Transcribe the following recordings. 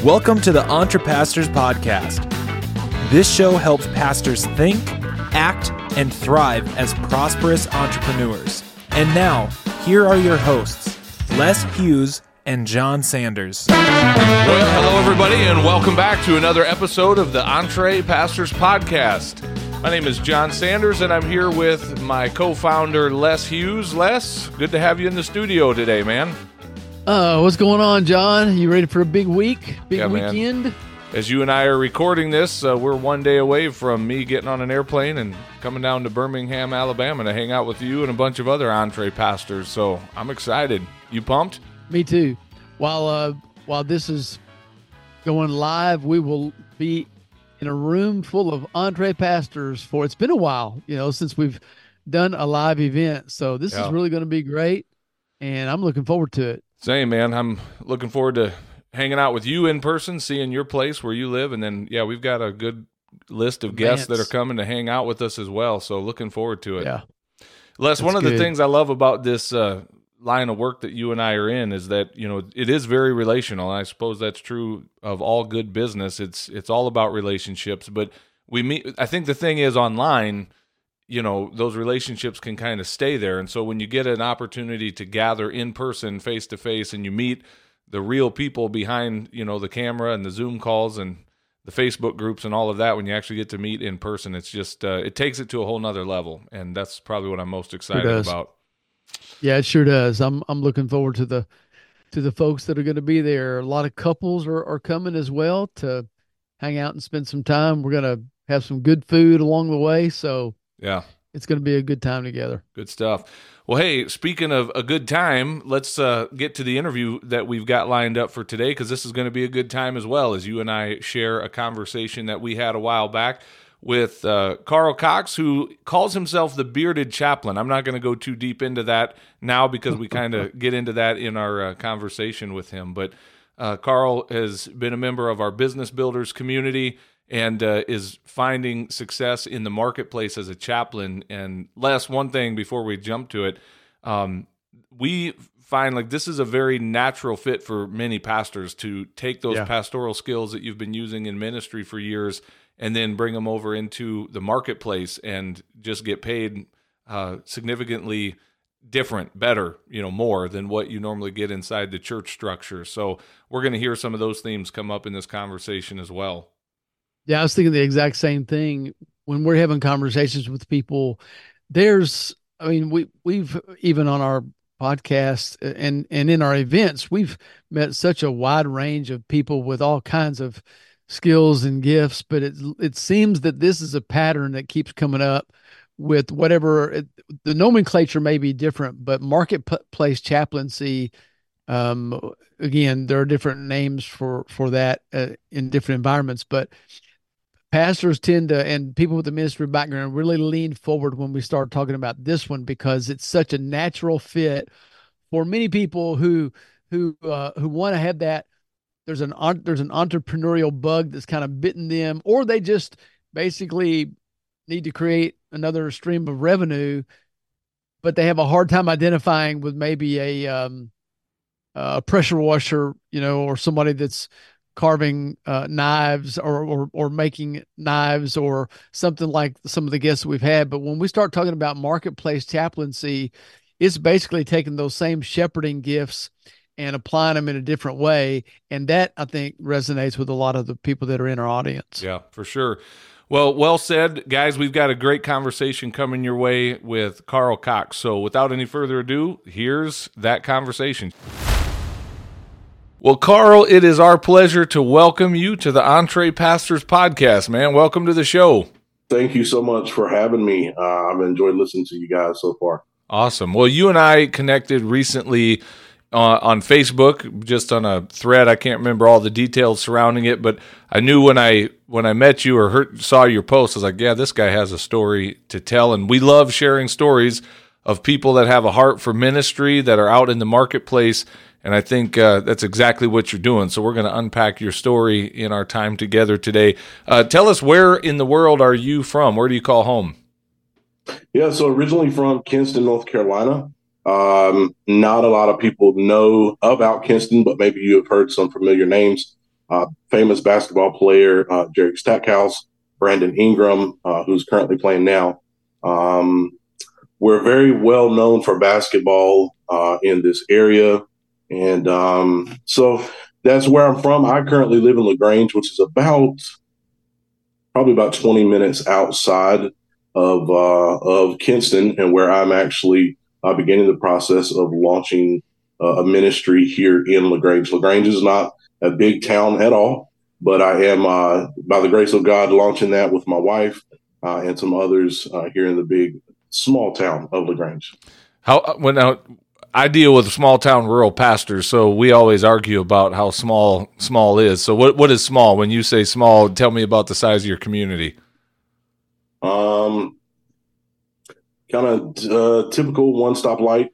Welcome to the EntrePastors Podcast. This show helps pastors think, act, and thrive as prosperous entrepreneurs. And now, here are your hosts, Les Hughes and John Sanders. Well, hello everybody, and welcome back to another episode of the EntrePastors Podcast. My name is John Sanders, and I'm here with my co-founder, Les Hughes. Les, good to have you in the studio today, man. What's going on, John? You ready for a big week? Big weekend? Man. As you and I are recording this, we're one day away from me getting on an airplane and coming down to Birmingham, Alabama to hang out with you and a bunch of other EntrePastors. So I'm excited. You pumped? Me too. While this is going live, we will be in a room full of EntrePastors for, it's been a while, since we've done a live event. So this is really going to be great, and I'm looking forward to it. Same, man. I'm looking forward to hanging out with you in person, seeing your place where you live, and then, we've got a good list of guests that are coming to hang out with us as well, so looking forward to it. Yeah. Les, one of the things I love about this line of work that you and I are in is that, it is very relational, and I suppose that's true of all good business. It's all about relationships, but we meet. I think the thing is online, those relationships can kind of stay there. And so when you get an opportunity to gather in person, face to face, and you meet the real people behind, the camera and the Zoom calls and the Facebook groups and all of that, when you actually get to meet in person, it's just, it takes it to a whole nother level. And that's probably what I'm most excited about. Yeah, it sure does. I'm looking forward to the folks that are going to be there. A lot of couples are coming as well to hang out and spend some time. We're going to have some good food along the way. So yeah, it's going to be a good time together. Good stuff. Well, hey, speaking of a good time, let's get to the interview that we've got lined up for today, because this is going to be a good time as well, as you and I share a conversation that we had a while back with Carl Cox, who calls himself the Bearded Chaplain. I'm not going to go too deep into that now because we kind of get into that in our conversation with him. But Carl has been a member of our Business Builders community and is finding success in the marketplace as a chaplain. And last one thing before we jump to it, we find like this is a very natural fit for many pastors to take those pastoral skills that you've been using in ministry for years and then bring them over into the marketplace and just get paid significantly different, better, more than what you normally get inside the church structure. So we're going to hear some of those themes come up in this conversation as well. Yeah, I was thinking the exact same thing when we're having conversations with people. We've even on our podcast and in our events, we've met such a wide range of people with all kinds of skills and gifts, but it seems that this is a pattern that keeps coming up with whatever the nomenclature may be different, but marketplace chaplaincy. Again, there are different names for that in different environments, but pastors tend to, and people with a ministry background, really lean forward when we start talking about this one, because it's such a natural fit for many people who want to have that. There's an entrepreneurial bug that's kind of bitten them, or they just basically need to create another stream of revenue, but they have a hard time identifying with maybe a pressure washer, or somebody that's carving knives or making knives or something like some of the guests that we've had. But when we start talking about marketplace chaplaincy, it's basically taking those same shepherding gifts and applying them in a different way. And that, I think, resonates with a lot of the people that are in our audience. Yeah, for sure. Well said, guys. We've got a great conversation coming your way with Carl Cox. So without any further ado, here's that conversation. Well, Carl, it is our pleasure to welcome you to the EntrePastors Podcast, man. Welcome to the show. Thank you so much for having me. I've enjoyed listening to you guys so far. Awesome. Well, you and I connected recently on Facebook, just on a thread. I can't remember all the details surrounding it, but I knew when I met you or saw your post, I was like, yeah, this guy has a story to tell. And we love sharing stories of people that have a heart for ministry, that are out in the marketplace. And I think that's exactly what you're doing. So we're going to unpack your story in our time together today. Tell us, where in the world are you from? Where do you call home? Yeah, so originally from Kinston, North Carolina. Not a lot of people know about Kinston, but maybe you have heard some familiar names. famous basketball player, Jerry Stackhouse, Brandon Ingram, who's currently playing now. We're very well known for basketball in this area. And so that's where I'm from. I currently live in LaGrange, which is probably about 20 minutes outside of Kinston, and where I'm actually beginning the process of launching a ministry here in LaGrange. LaGrange is not a big town at all, but I am, by the grace of God, launching that with my wife and some others here in the small town of LaGrange. I deal with small town rural pastors, so we always argue about how small is. So what is small? When you say small, tell me about the size of your community. Kind of typical one-stop light.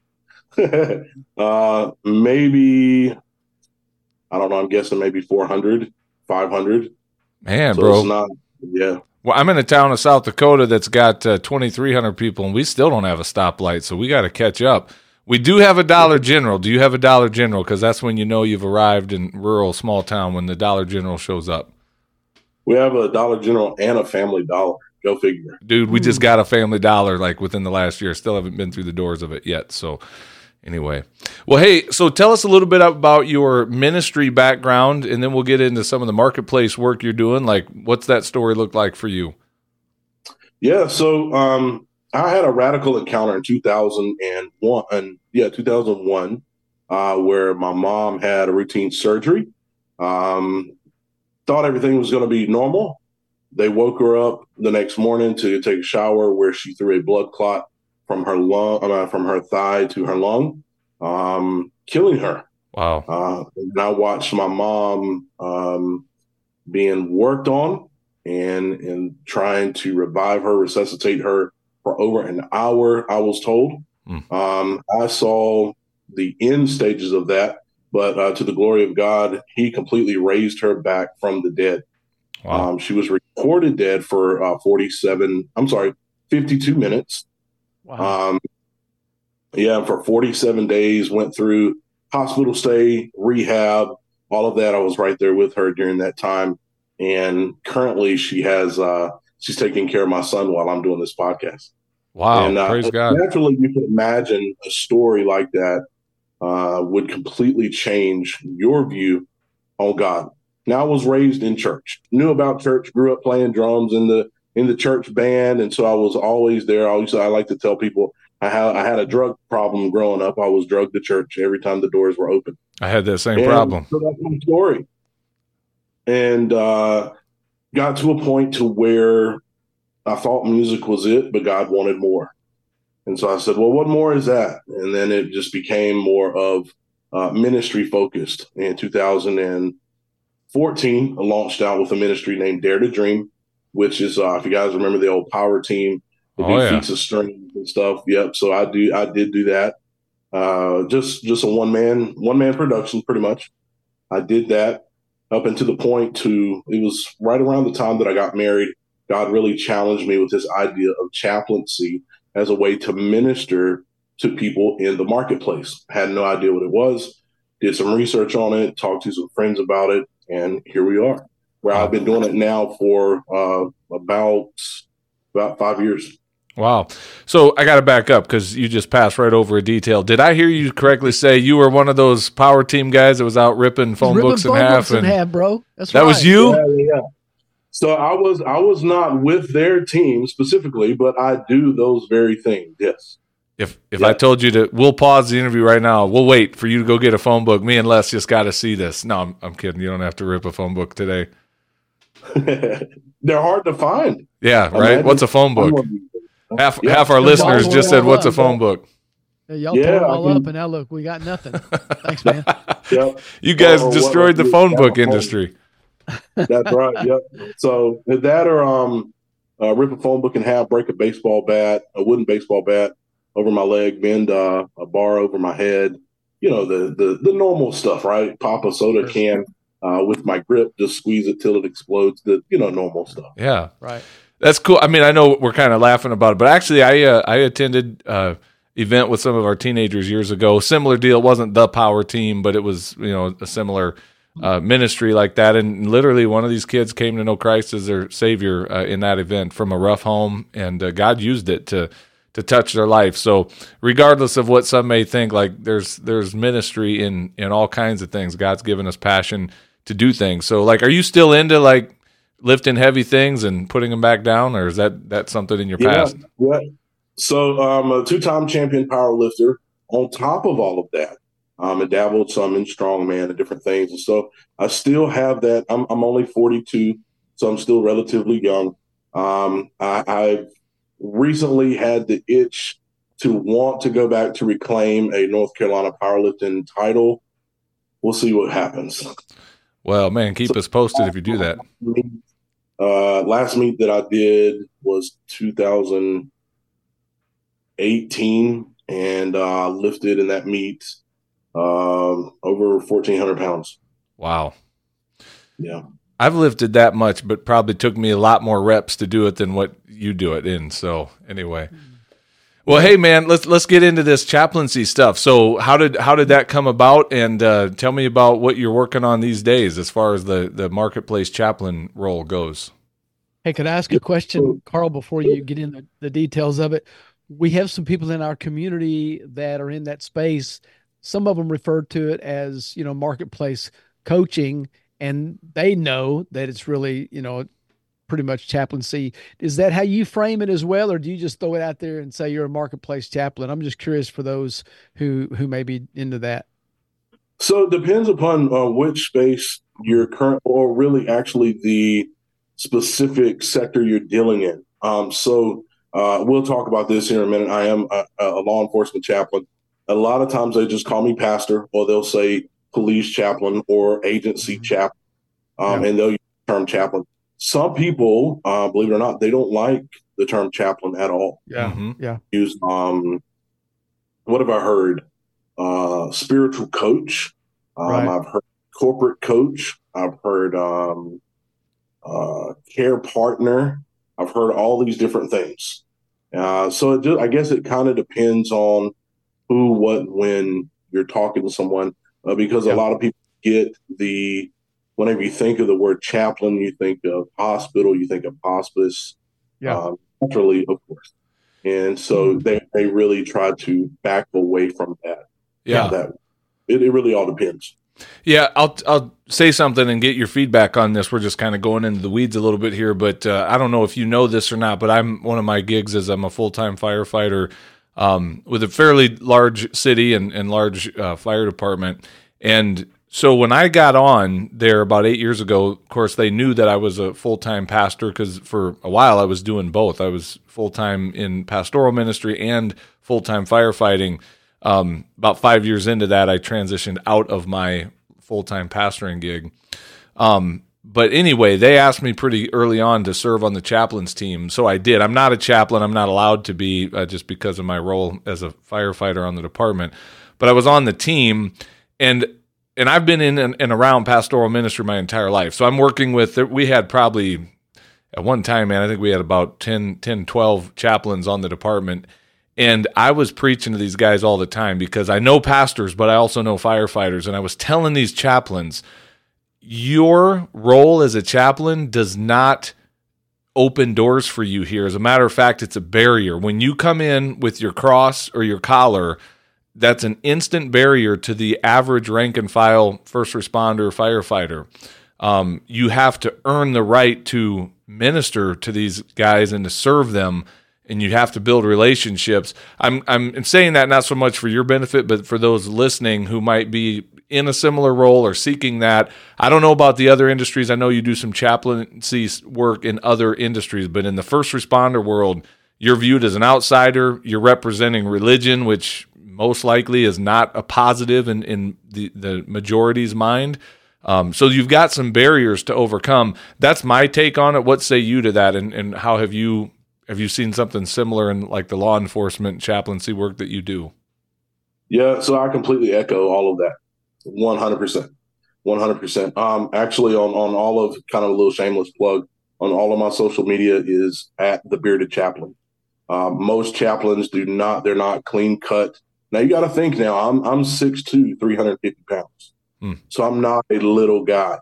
Maybe, I don't know, I'm guessing maybe 400, 500. Man, so bro. It's not, yeah. Well, I'm in a town of South Dakota that's got 2,300 people, and we still don't have a stoplight, so we got to catch up. We do have a Dollar General. Do you have a Dollar General? Because that's when you know you've arrived in rural small town, when the Dollar General shows up. We have a Dollar General and a Family Dollar. Go figure. Dude, we just got a Family Dollar like within the last year. Still haven't been through the doors of it yet. So anyway. Well, hey, so tell us a little bit about your ministry background, and then we'll get into some of the marketplace work you're doing. Like, what's that story look like for you? Yeah, so I had a radical encounter in 2001, where my mom had a routine surgery. Thought everything was going to be normal. They woke her up the next morning to take a shower, where she threw a blood clot from her thigh to her lung, killing her. Wow. And I watched my mom being worked on and trying to revive her, resuscitate her for over an hour, I was told. I saw the end stages of that, but to the glory of God, he completely raised her back from the dead. Wow. She was reported dead for 52 minutes. Wow. For 47 days, went through hospital stay, rehab, all of that. I was right there with her during that time. And currently she's taking care of my son while I'm doing this podcast. Wow. And Praise God. Naturally, you can imagine a story like that would completely change your view on God. Now, I was raised in church, knew about church, grew up playing drums in the church band, and so I was always there. I like to tell people I had a drug problem growing up. I was drugged to church every time the doors were open. I had that same problem. So that's my story. And got to a point to where I thought music was it, but God wanted more. And so I said, well, what more is that? And then it just became more of ministry focused. In 2014, I launched out with a ministry named Dare to Dream, which is, if you guys remember the old Power Team, the big feats of strings and stuff. Yep. So I did do that. Just a one man production, pretty much. I did that up until the point it was right around the time that I got married. God really challenged me with this idea of chaplaincy as a way to minister to people in the marketplace. I had no idea what it was. Did some research on it, talked to some friends about it, and here we are, where I've been doing it now for about 5 years. Wow. So I got to back up because you just passed right over a detail. Did I hear you correctly say you were one of those Power Team guys that was out ripping phone books in half? Bro. That's that right. was you? Yeah. So I was not with their team specifically, but I do those very things. Yes. If I told you we'll pause the interview right now. We'll wait for you to go get a phone book. Me and Les just got to see this. No, I'm kidding. You don't have to rip a phone book today. They're hard to find. Yeah, right. What's a phone book? Half our listeners just said, "What's a phone book?" Y'all pulled them all up, and now look, we got nothing. Thanks, man. Yep. You guys destroyed the phone book industry. That's right. Yep. So that or rip a phone book in half, break a wooden baseball bat over my leg, bend a bar over my head. You know, the normal stuff, right? Pop a soda can with my grip, just squeeze it till it explodes. The normal stuff. Yeah, right. That's cool. I mean, I know we're kind of laughing about it, but actually, I attended event with some of our teenagers years ago. Similar deal. It wasn't the Power Team, but it was a similar ministry like that. And literally one of these kids came to know Christ as their Savior in that event from a rough home, and God used it to touch their life. So regardless of what some may think, like there's ministry in all kinds of things. God's given us passion to do things. So like, are you still into like lifting heavy things and putting them back down, or is that something in your past? Yeah. So I'm a 2-time champion power lifter. On top of all of that, I dabbled some in strongman and different things. And so I still have that. I'm only 42, so I'm still relatively young. I've recently had the itch to want to go back to reclaim a North Carolina powerlifting title. We'll see what happens. Well, man, keep us posted if you do that. Last meet that I did was 2018, and lifted in that meet over 1,400 pounds. Wow. Yeah. I've lifted that much, but probably took me a lot more reps to do it than what you do it in. So anyway, well, hey man, let's get into this chaplaincy stuff. So how did that come about? And tell me about what you're working on these days as far as the marketplace chaplain role goes. Hey, could I ask a question, Carl, before you get into the details of it? We have some people in our community that are in that space. Some of them refer to it as, marketplace coaching, and they know that it's really, pretty much chaplaincy. Is that how you frame it as well, or do you just throw it out there and say you're a marketplace chaplain? I'm just curious for those who may be into that. So it depends upon which space you're current, or really actually the specific sector you're dealing in. So we'll talk about this here in a minute. I am a law enforcement chaplain. A lot of times they just call me pastor, or they'll say police chaplain or agency chaplain, and they'll use the term chaplain. Some people, believe it or not, they don't like the term chaplain at all. Yeah. Mm-hmm. Yeah. Use what have I heard? Spiritual coach. Right. I've heard corporate coach. I've heard care partner. I've heard all these different things. So I guess it kind of depends on who, what, when you're talking to someone, because a lot of people get whenever you think of the word chaplain, you think of hospital, you think of hospice, naturally, of course. And so they really try to back away from that. Yeah. It really all depends. Yeah, I'll say something and get your feedback on this. We're just kind of going into the weeds a little bit here, but I don't know if you know this or not, but one of my gigs is I'm a full-time firefighter with a fairly large city and large fire department. And so when I got on there about 8 years ago, of course, they knew that I was a full-time pastor, because for a while I was doing both. I was full-time in pastoral ministry and full-time firefighting. About 5 years into that, I transitioned out of my full-time pastoring gig. But anyway, they asked me pretty early on to serve on the chaplains team. So I did. I'm not a chaplain. I'm not allowed to be just because of my role as a firefighter on the department. But I was on the team, and I've been in and around pastoral ministry my entire life. So I'm working we had probably at one time, man, I think we had about 10, 12 chaplains on the department. And I was preaching to these guys all the time, because I know pastors, but I also know firefighters. And I was telling these chaplains, your role as a chaplain does not open doors for you here. As a matter of fact, it's a barrier. When you come in with your cross or your collar, that's an instant barrier to the average rank and file first responder firefighter. You have to earn the right to minister to these guys and to serve them, and you have to build relationships. I'm saying that not so much for your benefit, but for those listening who might be in a similar role or seeking that. I don't know about the other industries. I know you do some chaplaincy work in other industries, but in the first responder world, you're viewed as an outsider. You're representing religion, which most likely is not a positive in the majority's mind. So you've got some barriers to overcome. That's my take on it. What say you to that? And how have you seen something similar in like the law enforcement chaplaincy work that you do? Yeah, so I completely echo all of that. 100%. 100%. Actually, on all of, kind of a little shameless plug, on all of my social media is at the Bearded Chaplain. Most chaplains they're not clean cut. Now you got to think now, I'm 6'2", 350 pounds. So I'm not a little guy.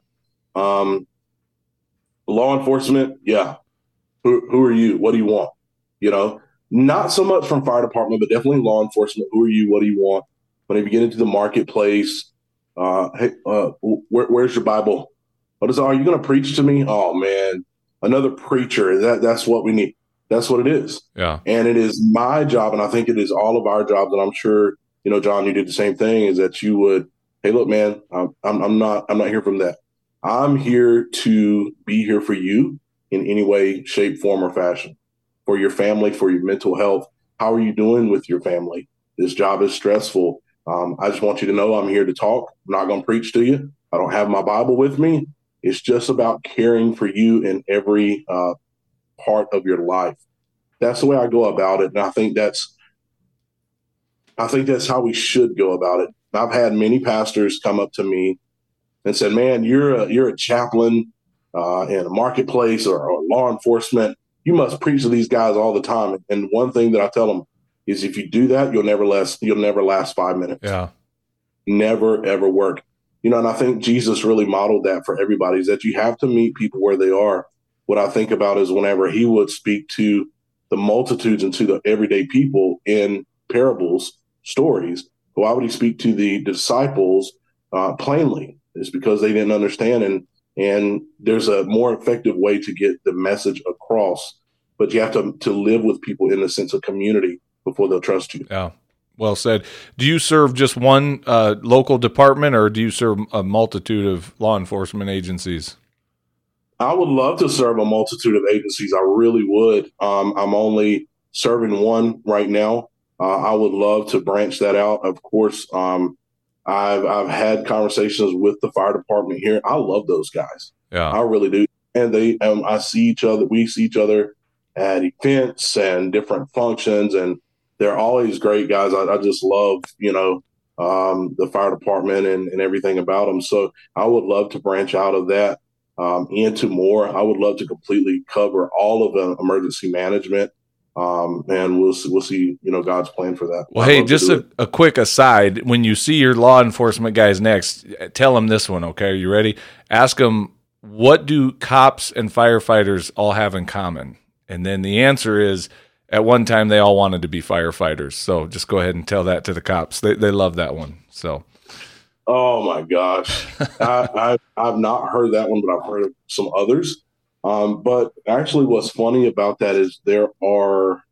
Law enforcement, yeah. Who are you? What do you want? You know, not so much from fire department, but definitely law enforcement. Who are you? What do you want? When you get into the marketplace, hey, where's your Bible? Are you going to preach to me? Oh man, another preacher. That's what we need. That's what it is. Yeah. And it is my job, and I think it is all of our jobs. And I'm sure, you know, John, you did the same thing. Is that you would, hey, look, man, I'm not here from that. I'm here to be here for you in any way, shape, form, or fashion. For your family, for your mental health. How are you doing with your family? This job is stressful. I just want you to know I'm here to talk. I'm not going to preach to you. I don't have my Bible with me. It's just about caring for you in every part of your life. That's the way I go about it, and I think that's how we should go about it. I've had many pastors come up to me and said, "Man, you're a chaplain in a marketplace or law enforcement. You must preach to these guys all the time." And one thing that I tell them is, if you do that, you'll never last 5 minutes. Yeah. Never ever work. You know, and I think Jesus really modeled that for everybody, is that you have to meet people where they are. What I think about is whenever he would speak to the multitudes and to the everyday people in parables, stories, why would he speak to the disciples plainly? It's because they didn't understand, and there's a more effective way to get the message across, but you have to live with people in the sense of community before they'll trust you. Yeah. Well said. Do you serve just one local department, or do you serve a multitude of law enforcement agencies? I would love to serve a multitude of agencies. I really would. I'm only serving one right now. I would love to branch that out. Of course, I've had conversations with the fire department here. I love those guys. Yeah, I really do. And I see each other. We see each other at events and different functions, and they're always great guys. I just love, the fire department and everything about them. So I would love to branch out of that into more. I would love to completely cover all of the emergency management. And we'll see, God's plan for that. Well, hey, just a quick aside. When you see your law enforcement guys next, tell them this one, okay? Are you ready? Ask them, what do cops and firefighters all have in common? And then the answer is, at one time, they all wanted to be firefighters. So just go ahead and tell that to the cops. They love that one. So. Oh, my gosh. I've not heard that one, but I've heard of some others. But actually what's funny about that is there are,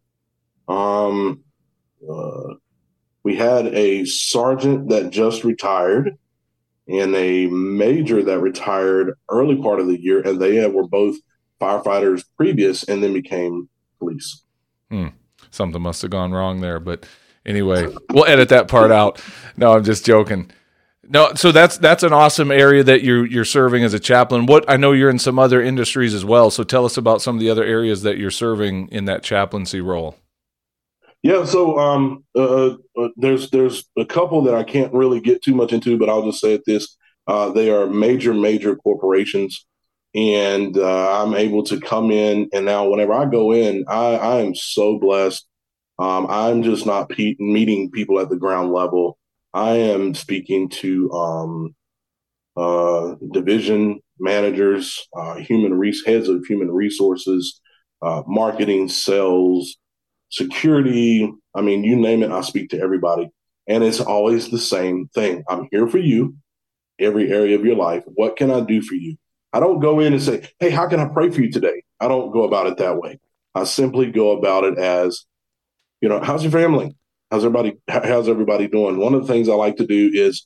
we had a sergeant that just retired and a major that retired early part of the year, and they were both firefighters previous and then became police. Something must have gone wrong there, but anyway, we'll edit that part out. No, I'm just joking. No, so that's an awesome area that you're serving as a chaplain. I know you're in some other industries as well, so tell us about some of the other areas that you're serving in that chaplaincy role. Yeah, so there's a couple that I can't really get too much into, but I'll just say it this: they are major corporations, and I'm able to come in. And now, whenever I go in, I am so blessed. I'm just not meeting people at the ground level. I am speaking to division managers, heads of human resources, marketing, sales, security. I mean, you name it, I speak to everybody. And it's always the same thing. I'm here for you, every area of your life. What can I do for you? I don't go in and say, hey, how can I pray for you today? I don't go about it that way. I simply go about it as, how's your family? How's everybody doing? One of the things I like to do is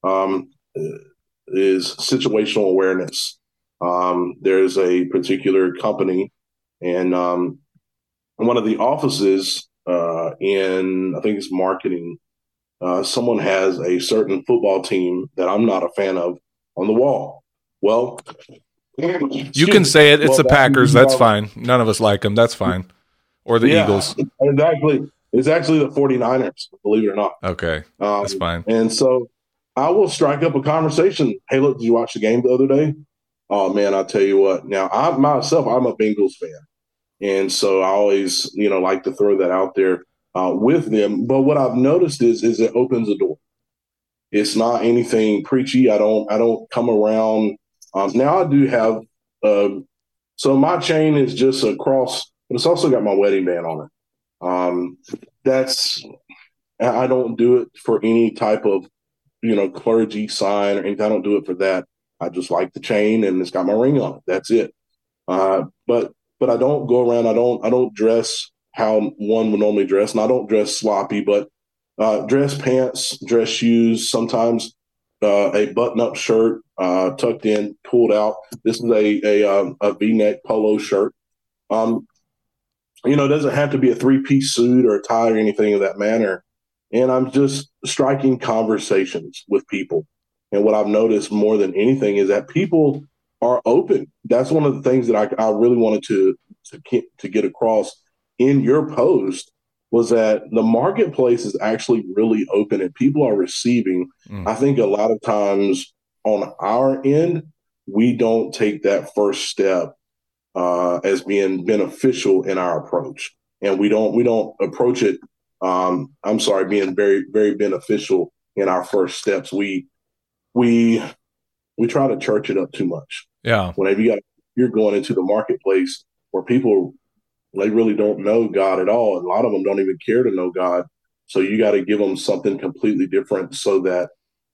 situational awareness. There's a particular company, and one of the offices in, I think it's marketing, someone has a certain football team that I'm not a fan of on the wall. Well, you can say it. It's the Packers. That's fine. None of us like them. That's fine. Or the Eagles. Exactly. It's actually the 49ers, believe it or not. Okay. That's fine. And so I will strike up a conversation. Hey, look, did you watch the game the other day? Oh, man, I'll tell you what. Now, I'm a Bengals fan. And so I always, like to throw that out there with them. But what I've noticed is it opens a door. It's not anything preachy. I don't come around. Now I do have, so my chain is just a cross, but it's also got my wedding band on it. I don't do it for any type of, clergy sign or anything. I don't do it for that. I just like the chain and it's got my ring on it. That's it. But I don't go around. I don't dress how one would normally dress, and I don't dress sloppy. But dress pants, dress shoes, sometimes a button-up shirt tucked in, pulled out. This is a V-neck polo shirt. It doesn't have to be a three-piece suit or a tie or anything of that manner. And I'm just striking conversations with people. And what I've noticed more than anything is that people are open. That's one of the things that I really wanted to get across in your post, was that the marketplace is actually really open and people are receiving. I think a lot of times on our end, we don't take that first step as being beneficial in our approach. And we don't approach it, being very, very beneficial in our first steps. We try to church it up too much. Yeah. Whenever you're going into the marketplace where people, they really don't know God at all. And a lot of them don't even care to know God. So you got to give them something completely different so that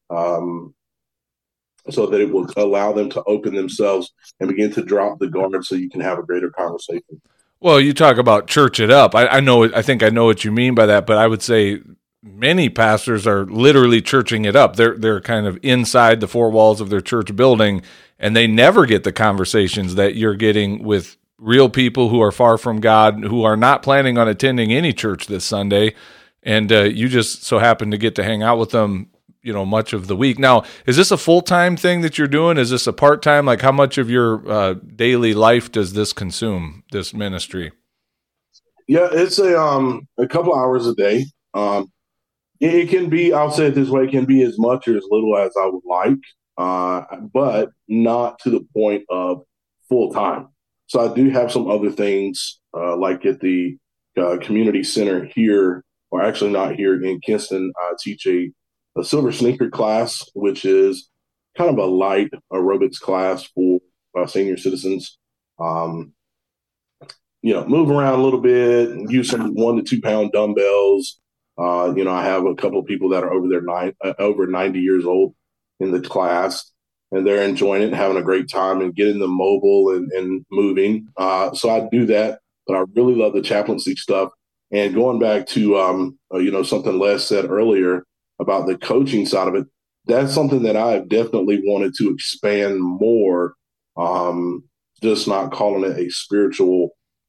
it will allow them to open themselves and begin to drop the guard so you can have a greater conversation. Well, you talk about church it up. I think I know what you mean by that, but I would say many pastors are literally churching it up. They're kind of inside the four walls of their church building, and they never get the conversations that you're getting with real people who are far from God, who are not planning on attending any church this Sunday, and you just so happen to get to hang out with them, much of the week. Now, is this a full-time thing that you're doing? Is this a part-time? Like, how much of your daily life does this consume, this ministry? Yeah, it's a couple hours a day. It can be, I'll say it this way, it can be as much or as little as I would like, but not to the point of full-time. So I do have some other things, like at the community center here, or actually not here in Kinston. I teach a silver sneaker class, which is kind of a light aerobics class for senior citizens. Move around a little bit, use some 1 to 2 pound dumbbells. I have a couple of people that are over 90 years old in the class, and they're enjoying it and having a great time and getting them mobile and moving. So I do that, but I really love the chaplaincy stuff. And going back to, something Les said earlier about the coaching side of it, that's something that I've definitely wanted to expand more, just not calling it a spiritual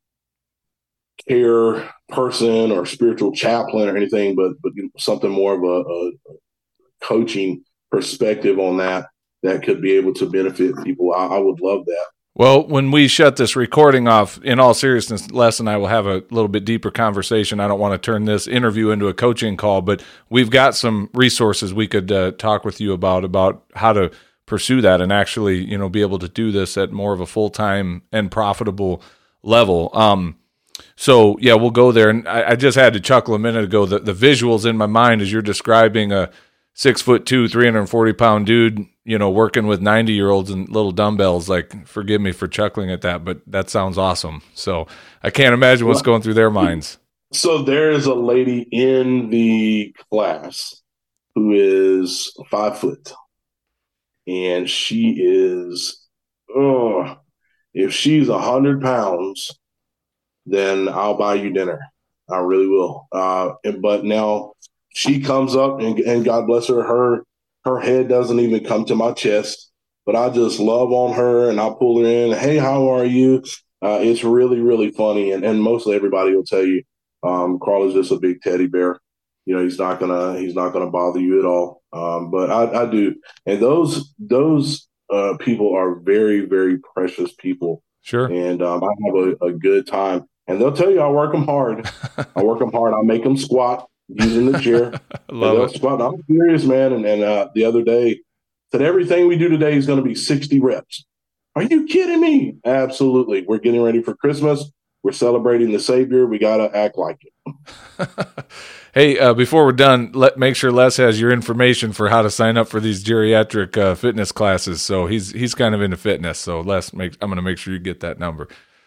care person or spiritual chaplain or anything, but something more of a coaching perspective on that could be able to benefit people. I would love that. Well, when we shut this recording off, in all seriousness, Les and I will have a little bit deeper conversation. I don't want to turn this interview into a coaching call, but we've got some resources we could talk with you about how to pursue that and actually, be able to do this at more of a full-time and profitable level. So yeah, we'll go there. And I just had to chuckle a minute ago. The visuals in my mind as you're describing a 6'2", 340-pound dude, working with 90-year-olds and little dumbbells. Like, forgive me for chuckling at that, but that sounds awesome. So I can't imagine what's going through their minds. So there is a lady in the class who is 5 foot, and she is, if she's 100 pounds, then I'll buy you dinner. I really will. But now she comes up, and God bless her, her head doesn't even come to my chest, but I just love on her, and I pull her in. Hey, how are you? It's really, really funny. And mostly everybody will tell you, Carl is just a big teddy bear. He's not gonna bother you at all. But I do. And those people are very, very precious people. Sure. And I have a good time. And they'll tell you I work them hard. I make them squat using the chair. Love it. Squat. I'm serious, man. And the other day said everything we do today is going to be 60 reps. Are you kidding me? Absolutely. We're getting ready for Christmas. We're celebrating the Savior. We got to act like it. Hey, before we're done, make sure Les has your information for how to sign up for these geriatric fitness classes. So he's kind of into fitness. So Les, I'm going to make sure you get that number.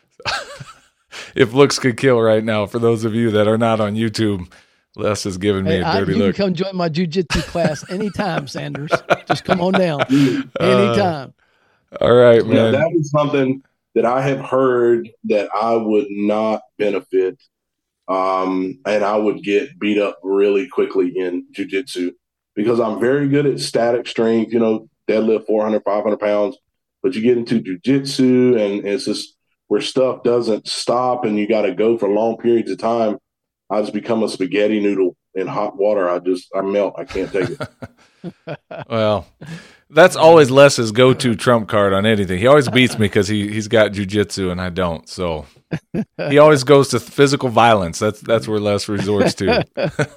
If looks could kill right now, for those of you that are not on YouTube, Les is giving me a dirty look. You can come join my jiu-jitsu class anytime, Sanders. Just come on down anytime. All right, man. That is something that I have heard that I would not benefit, and I would get beat up really quickly in jiu-jitsu because I'm very good at static strength, deadlift 400, 500 pounds, but you get into jiu-jitsu and it's just where stuff doesn't stop and you got to go for long periods of time. I just become a spaghetti noodle in hot water. I melt. I can't take it. Well, that's always Les's go-to trump card on anything. He always beats me because he's got jiu-jitsu and I don't. So he always goes to physical violence. That's where Les resorts to.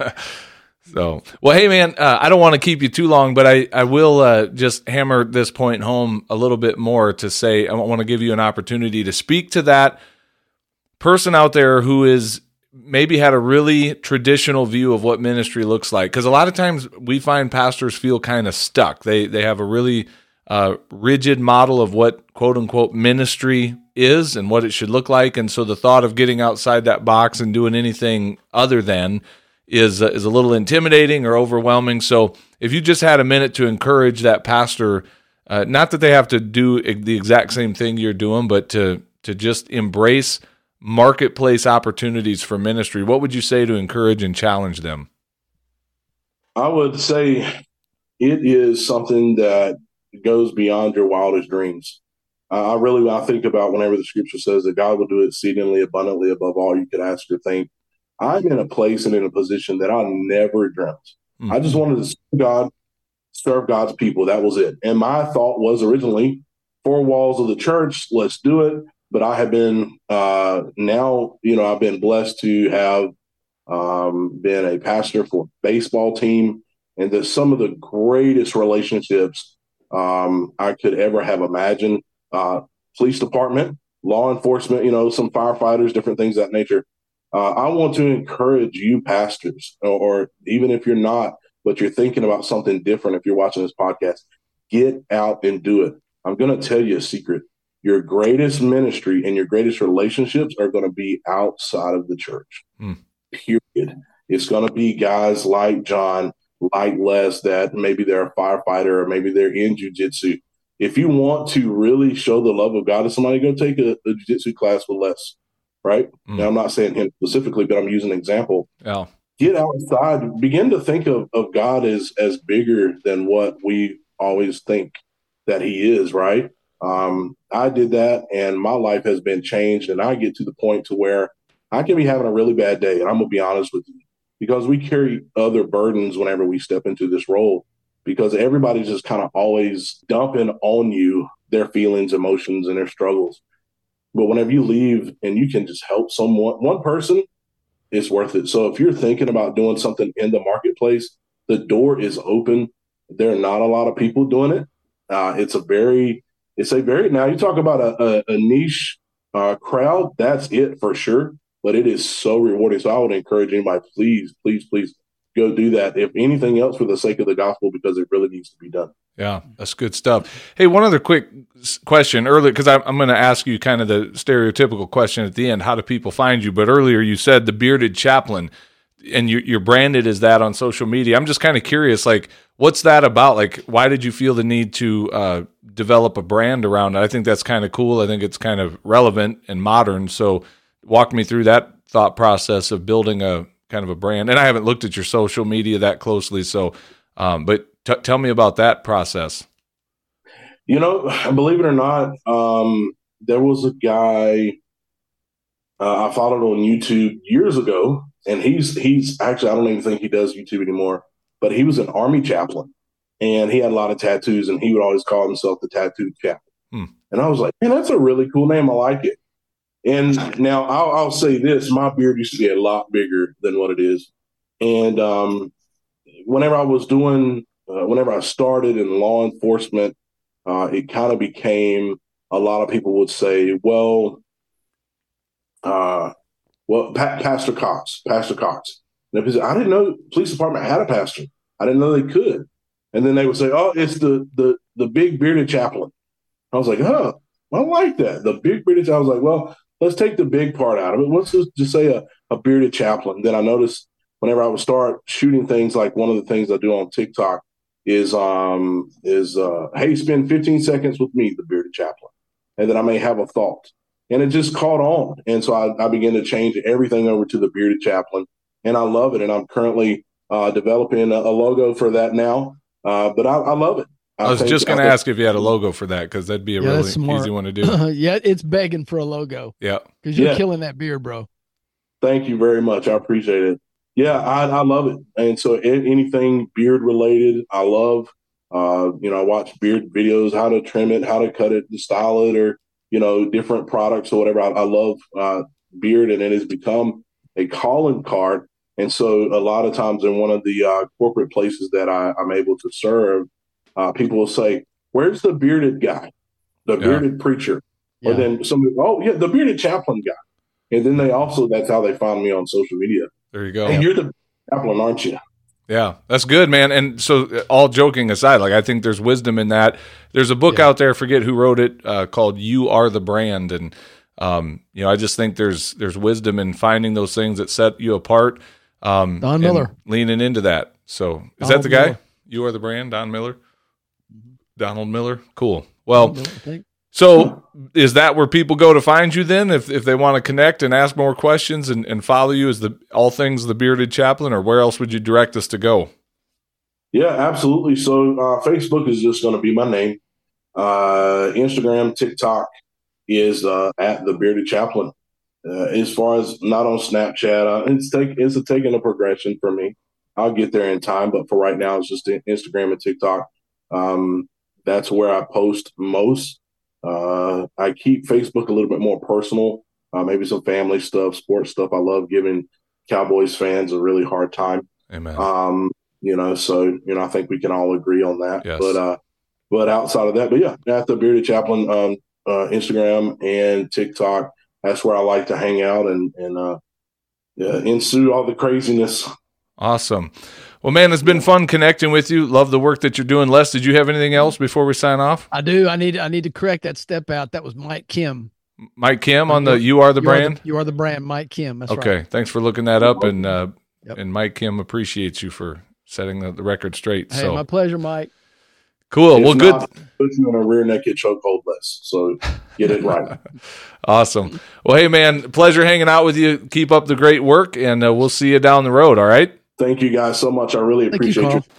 So, well, hey, man, I don't want to keep you too long, but I will just hammer this point home a little bit more to say I want to give you an opportunity to speak to that person out there who is maybe had a really traditional view of what ministry looks like. Because a lot of times we find pastors feel kind of stuck. They have a really rigid model of what quote-unquote ministry is and what it should look like. And so the thought of getting outside that box and doing anything other than is a little intimidating or overwhelming. So if you just had a minute to encourage that pastor, not that they have to do the exact same thing you're doing, but to just embrace marketplace opportunities for ministry, what would you say to encourage and challenge them? I would say it is something that goes beyond your wildest dreams. I think about whenever the scripture says that God will do exceedingly abundantly above all you could ask or think. I'm in a place and in a position that I never dreamt. Mm-hmm. I just wanted to serve God's people. That was it. And my thought was originally 4 walls of the church, let's do it. But I have been I've been blessed to have been a pastor for a baseball team. And there's some of the greatest relationships I could ever have imagined. Police department, law enforcement, some firefighters, different things of that nature. I want to encourage you pastors, or even if you're not, but you're thinking about something different, if you're watching this podcast, get out and do it. I'm going to tell you a secret. Your greatest ministry and your greatest relationships are going to be outside of the church, period. It's going to be guys like John, like Les, that maybe they're a firefighter or maybe they're in jiu-jitsu. If you want to really show the love of God to somebody, go take a jiu-jitsu class with Les. Right? Now, I'm not saying him specifically, but I'm using an example. Yeah. Get outside. Begin to think of God as bigger than what we always think that he is, right? I did that, and my life has been changed, and I get to the point to where I can be having a really bad day, and I'm going to be honest with you, because we carry other burdens whenever we step into this role, because everybody's just kind of always dumping on you their feelings, emotions, and their struggles. But whenever you leave and you can just help one person, it's worth it. So if you're thinking about doing something in the marketplace, the door is open. There are not a lot of people doing it. Now you talk about a niche crowd, that's it for sure. But it is so rewarding. So I would encourage anybody, please, please, please go do that. If anything else, for the sake of the gospel, because it really needs to be done. Yeah, that's good stuff. Hey, one other quick question earlier, because I'm going to ask you kind of the stereotypical question at the end, how do people find you? But earlier you said the Bearded Chaplain, and you're branded as that on social media. I'm just kind of curious, like, what's that about? Like, why did you feel the need to develop a brand around it? I think that's kind of cool. I think it's kind of relevant and modern. So walk me through that thought process of building a kind of a brand. And I haven't looked at your social media that closely, so but tell me about that process. Believe it or not, there was a guy I followed on YouTube years ago, and he's actually, I don't even think he does YouTube anymore, but he was an Army chaplain, and he had a lot of tattoos, and he would always call himself the Tattooed Chaplain. And I was like, man, that's a really cool name. I like it. And now I'll say this, my beard used to be a lot bigger than what it is. And whenever I started in law enforcement, it kind of became, a lot of people would say, well, Well, Pastor Cox. And if I didn't know the police department had a pastor. I didn't know they could. And then they would say, oh, it's the big bearded chaplain. I was like, oh, I like that. The big bearded chaplain. I was like, well, let's take the big part out of it. Let's just say a bearded chaplain. Then I noticed whenever I would start shooting things, like one of the things I do on TikTok is hey, spend 15 seconds with me, the bearded chaplain. And then I may have a thought. And it just caught on. And so I began to change everything over to the bearded chaplain. And I love it. And I'm currently developing a logo for that now. But I love it. I was just going to ask if you had a logo for that, because that'd be a really easy one to do. Yeah, it's begging for a logo. Yeah. Because you're killing that beard, bro. Thank you very much. I appreciate it. Yeah, I love it. And so anything beard related, I love. I watch beard videos, how to trim it, how to cut it, to style it, or, different products or whatever. I love beard, and it has become a calling card. And so a lot of times in one of the corporate places that I'm able to serve, people will say, where's the bearded guy, the bearded preacher? Yeah. Or then somebody, oh, yeah, the bearded chaplain guy. And then that's how they found me on social media. There you go. Hey, you're the chaplain, aren't you? Yeah, that's good, man. And so all joking aside, I think there's wisdom in that. There's a book out there, forget who wrote it, called You Are the Brand. And, I just think there's wisdom in finding those things that set you apart. Don Miller. Leaning into that. So is that the guy? You Are the Brand, Don Miller? Donald Miller? Cool. Well, so is that where people go to find you then, if they want to connect and ask more questions and follow you as all things the Bearded Chaplain, or where else would you direct us to go? Yeah, absolutely. So Facebook is just going to be my name. Instagram, TikTok is at the Bearded Chaplain. As far as not on Snapchat, it's taking a progression for me. I'll get there in time, but for right now, it's just Instagram and TikTok. That's where I post most. I keep Facebook a little bit more personal, maybe some family stuff, sports stuff. I love giving Cowboys fans a really hard time. Amen. I think we can all agree on that. Yes. But outside of that, at the Bearded Chaplain on Instagram and TikTok, that's where I like to hang out and ensue all the craziness. Awesome. Well, man, it's been fun connecting with you. Love the work that you're doing. Les, did you have anything else before we sign off? I do. I need to correct that step out. That was Mike Kim. Mike Kim on the You Are the Brand? You Are the Brand, Mike Kim. That's right. Okay. Thanks for looking that up. And Mike Kim appreciates you for setting the record straight. Hey, my pleasure, Mike. Cool. Well, good. Put you in a rear naked chokehold, Les. So get it right. Awesome. Well, hey, man, pleasure hanging out with you. Keep up the great work, and we'll see you down the road. All right. Thank you guys so much. I really appreciate you.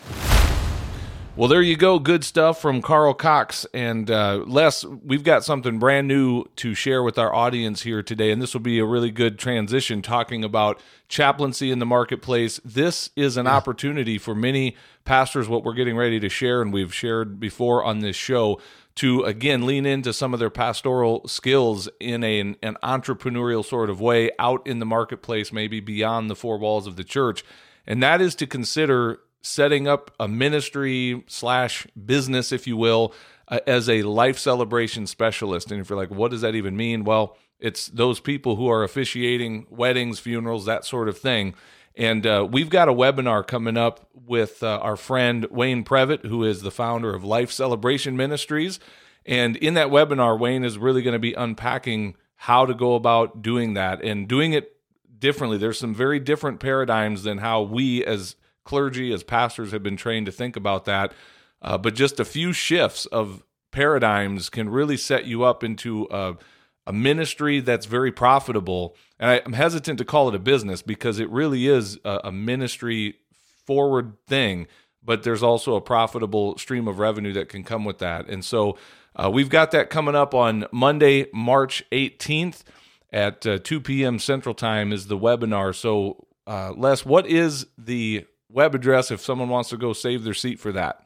Well, there you go. Good stuff from Carl Cox. And Les, we've got something brand new to share with our audience here today, and this will be a really good transition talking about chaplaincy in the marketplace. This is an opportunity for many pastors, what we're getting ready to share, and we've shared before on this show, to, again, lean into some of their pastoral skills in an entrepreneurial sort of way out in the marketplace, maybe beyond the four walls of the church. And that is to consider setting up a ministry / business, if you will, as a life celebration specialist. And if you're like, what does that even mean? Well, it's those people who are officiating weddings, funerals, that sort of thing. And we've got a webinar coming up with our friend Wayne Previtt, who is the founder of Life Celebration Ministries. And in that webinar, Wayne is really going to be unpacking how to go about doing that and doing it differently. There's some very different paradigms than how we as clergy, as pastors, have been trained to think about that. But just a few shifts of paradigms can really set you up into a ministry that's very profitable. And I'm hesitant to call it a business because it really is a ministry forward thing, but there's also a profitable stream of revenue that can come with that. And so we've got that coming up on Monday, March 18th. At 2 p.m. Central Time is the webinar. So, Les, what is the web address if someone wants to go save their seat for that?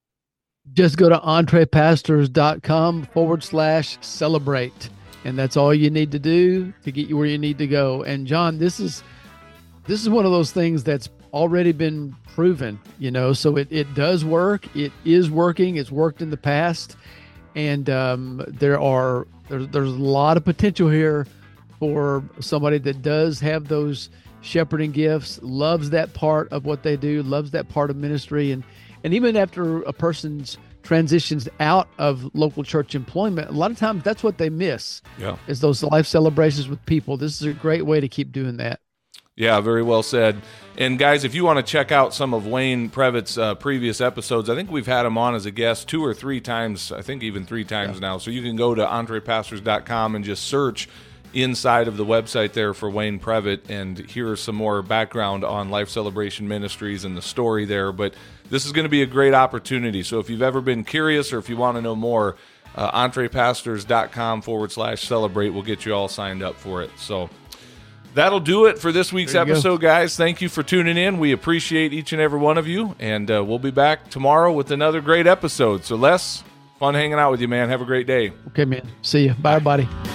Just go to entrepastors.com/celebrate. And that's all you need to do to get you where you need to go. And John, this is one of those things that's already been proven, so it does work. It is working. It's worked in the past. And there's a lot of potential here for somebody that does have those shepherding gifts, loves that part of what they do, loves that part of ministry. And even after a person's transitions out of local church employment, a lot of times that's what they miss, is those life celebrations with people. This is a great way to keep doing that. Yeah, very well said. And guys, if you want to check out some of Wayne Previtt's previous episodes, I think we've had him on as a guest 2 or 3 times, I think even 3 times now. So you can go to entrepastors.com and just search inside of the website there for Wayne Previtt and hear some more background on Life Celebration Ministries and the story there. But this is going to be a great opportunity. So if you've ever been curious or if you want to know more, entrepastors.com/celebrate will get you all signed up for it. So that'll do it for this week's episode, guys. Thank you for tuning in. We appreciate each and every one of you, and we'll be back tomorrow with another great episode. So Les, fun hanging out with you, man. Have a great day. Okay, man. See you. Bye, everybody.